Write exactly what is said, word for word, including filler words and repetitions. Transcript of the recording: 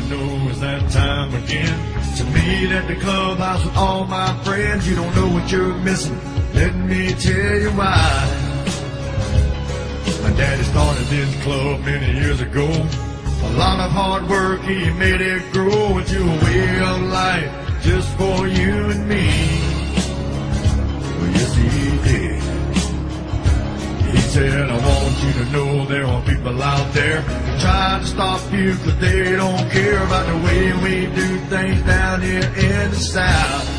know it's that time again to meet at the clubhouse with all my friends. You don't know what you're missing, let me tell you why. My daddy started this club many years ago. A lot of hard work, he made it grow into a way of life just for you and me. Well, yes, he did. He said, I want you to know there are people out there trying to stop you, cause they don't care about the way we do things down here in the South.